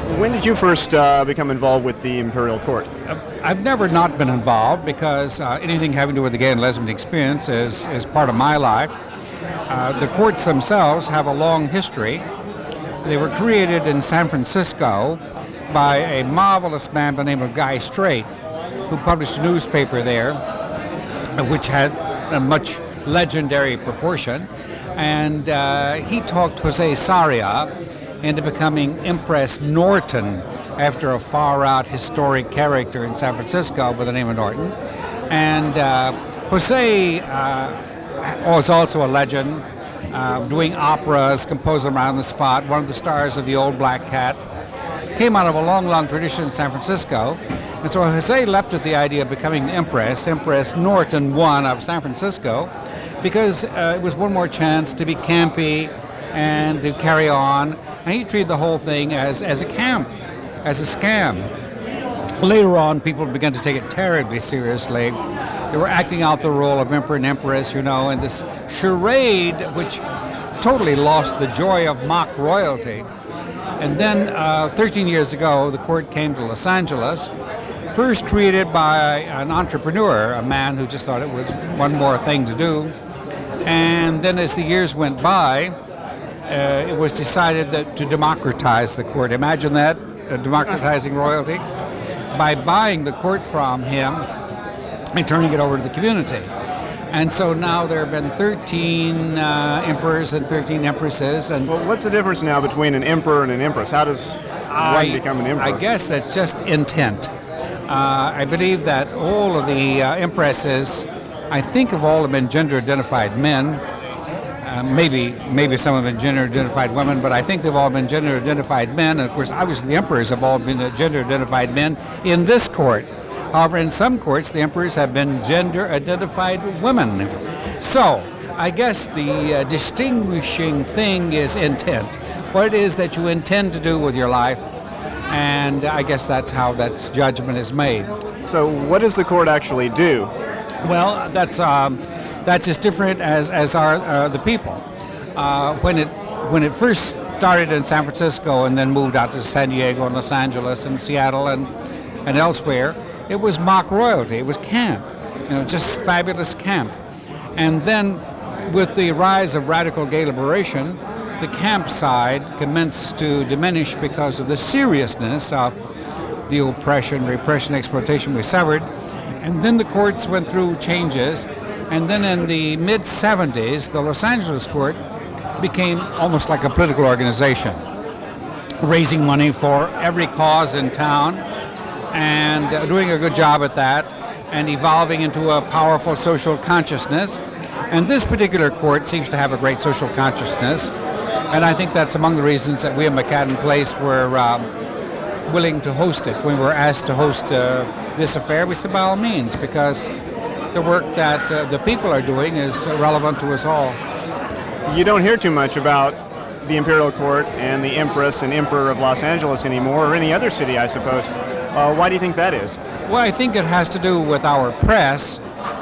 When did you first become involved with the Imperial Court? I've never not been involved because anything having to do with the gay and lesbian experience is part of my life. The courts themselves have a long history. They were created in San Francisco by a marvelous man by the name of Guy Strait, who published a newspaper there, which had a much legendary proportion. And he talked Jose Sarria into becoming Empress Norton after a far-out historic character in San Francisco by the name of Norton. And Jose was also a legend, doing operas, composing them on the spot, one of the stars of The Old Black Cat. Came out of a long, long tradition in San Francisco. And so Jose leapt at the idea of becoming Empress Norton I of San Francisco, because it was one more chance to be campy and to carry on. And he treated the whole thing as a camp, as a scam. Later on, people began to take it terribly seriously. They were acting out the role of emperor and empress, and this charade, which totally lost the joy of mock royalty. And then 13 years ago, the court came to Los Angeles, first created by an entrepreneur, a man who just thought it was one more thing to do. And then as the years went by, it was decided that to democratize the court. Imagine that, democratizing royalty, by buying the court from him and turning it over to the community. And so now there have been 13 emperors and 13 empresses. And well, what's the difference now between an emperor and an empress? How does one become an emperor? I guess that's just intent. I believe that all of the empresses, I think have all been gender-identified men. Maybe some have been gender-identified women, but I think they've all been gender-identified men. And of course, obviously, the emperors have all been gender-identified men in this court. However, in some courts, the emperors have been gender-identified women. So, I guess the distinguishing thing is intent. What it is that you intend to do with your life, and I guess that's how that judgment is made. So, what does the court actually do? Well, that's as different as are the people. When it first started in San Francisco and then moved out to San Diego and Los Angeles and Seattle and elsewhere, it was mock royalty. It was camp, just fabulous camp. And then with the rise of radical gay liberation, the camp side commenced to diminish because of the seriousness of the oppression, repression, exploitation we suffered. And then the courts went through changes. And then in the mid-'70s, the Los Angeles court became almost like a political organization, raising money for every cause in town and doing a good job at that and evolving into a powerful social consciousness. And this particular court seems to have a great social consciousness. And I think that's among the reasons that we at McAdam Place were willing to host it. When we were asked to host this affair, we said, by all means, because the work that the people are doing is relevant to us all. You don't hear too much about the Imperial Court and the Empress and Emperor of Los Angeles anymore, or any other city, I suppose. Why do you think that is? Well, I think it has to do with our press.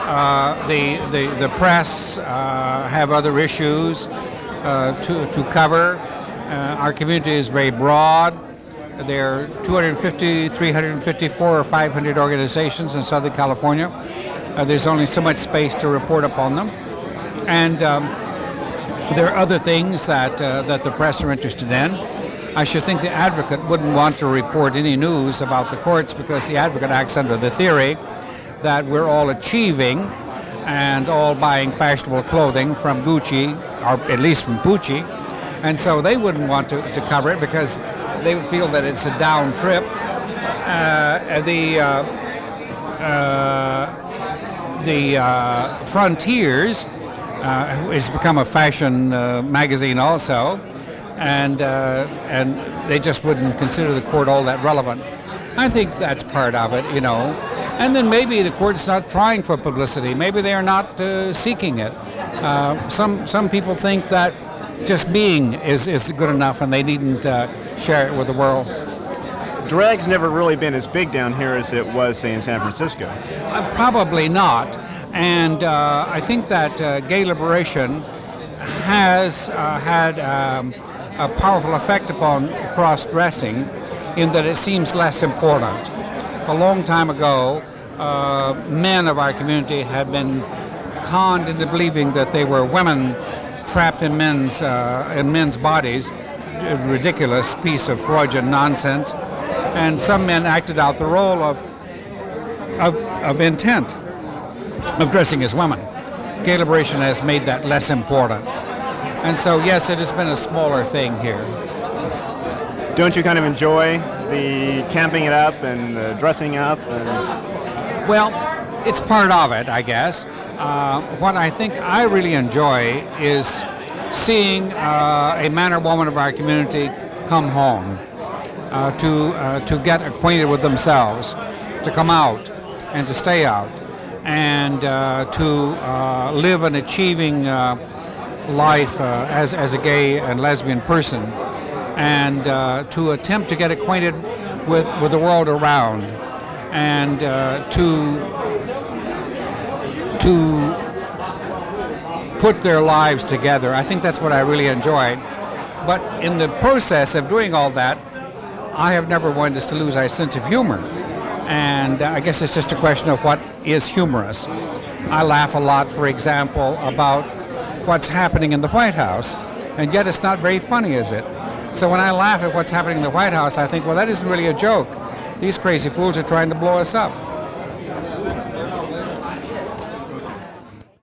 The press have other issues to cover. Our community is very broad. There are 250, 354, or 500 organizations in Southern California. There's only so much space to report upon them. And there are other things that the press are interested in. I should think the Advocate wouldn't want to report any news about the courts because the Advocate acts under the theory that we're all achieving and all buying fashionable clothing from Gucci, or at least from Pucci. And so they wouldn't want to cover it because they would feel that it's a down trip. The Frontiers has become a fashion magazine also, and they just wouldn't consider the court all that relevant. I think that's part of it, And then maybe the court's not trying for publicity. Maybe they are not seeking it. Some people think that just being is good enough, and they needn't share it with the world. Drag's never really been as big down here as it was, say, in San Francisco. Probably not. And I think that gay liberation has had a powerful effect upon cross-dressing. in that it seems less important. A long time ago, men of our community had been conned into believing that they were women trapped in men's bodies, a ridiculous piece of Freudian nonsense, and some men acted out the role of intent of dressing as women. Gay liberation has made that less important. And so, yes, it has been a smaller thing here. Don't you kind of enjoy the camping it up and the dressing up? Well, it's part of it, I guess. What I think I really enjoy is seeing a man or woman of our community come home, to get acquainted with themselves, to come out and to stay out, and to live an achieving life as a gay and lesbian person, and to attempt to get acquainted with the world around, and to put their lives together. I think that's what I really enjoyed. But in the process of doing all that, I have never wanted us to lose our sense of humor. And I guess it's just a question of what is humorous. I laugh a lot, for example, about what's happening in the White House, and yet it's not very funny, is it? So when I laugh at what's happening in the White House, I think, well, that isn't really a joke. These crazy fools are trying to blow us up.